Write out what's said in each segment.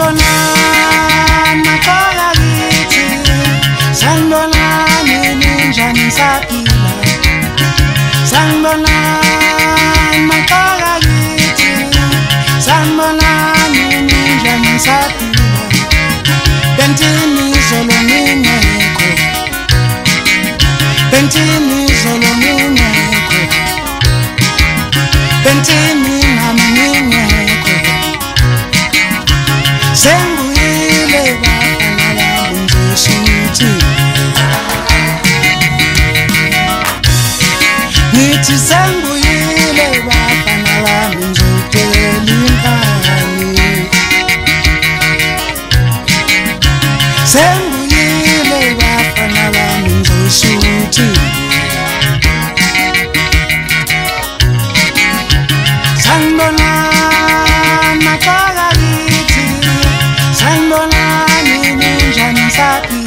Sanibonani makhola kithi, sanibonani ninjani saphila. Sanibonani makhola kithi, sanibonani ninjani saphila. Bentini izolo ningekho, bentini izolo ningekho, bentini nami ningekho. Senguyile bafana bami ngizoshuthi, ngithi senguyile bafana bami ngizotshela inkani. Senguyile bafana bami ngizoshuthi, sanibonani makhola kithi, sanibonani ninjani saphila.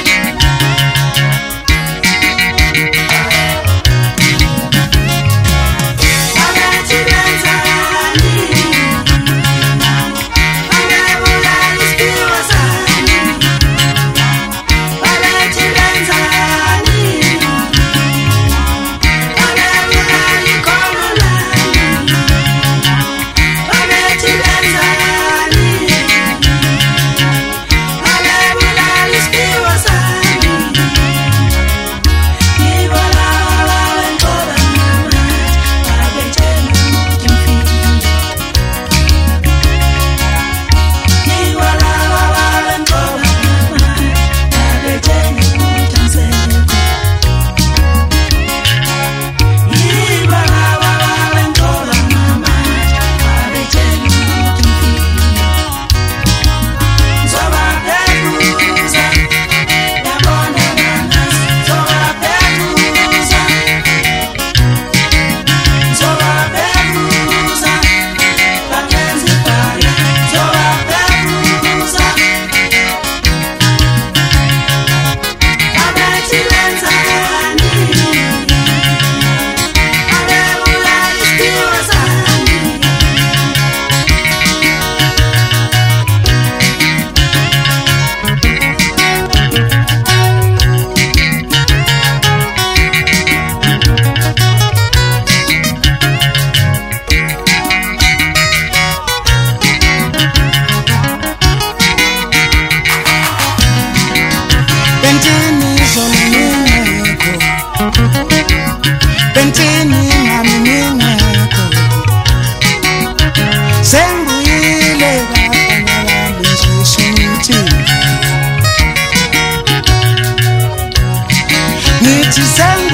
Bentini izolo ningekho, bentini nami ningekho. Senguyile bafana bami ngizoshuthi, ngithi